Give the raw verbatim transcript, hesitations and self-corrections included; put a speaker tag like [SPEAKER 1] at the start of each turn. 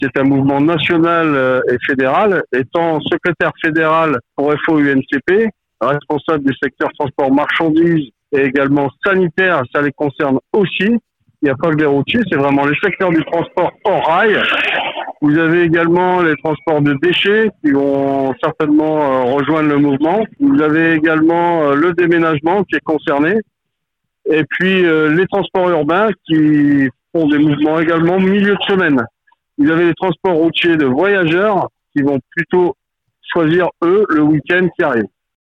[SPEAKER 1] qui est un mouvement national et fédéral, étant secrétaire fédéral pour F O U N C P, responsable du secteur transport marchandises et également sanitaire, ça les concerne aussi. Il n'y a pas que les routiers, c'est vraiment les secteurs du transport hors rail. Vous avez également les transports de déchets qui vont certainement euh, rejoindre le mouvement. Vous avez également euh, le déménagement qui est concerné. Et puis euh, les transports urbains qui font des mouvements également milieu de semaine. Vous avez les transports routiers de voyageurs qui vont plutôt choisir, eux, le week-end qui arrive.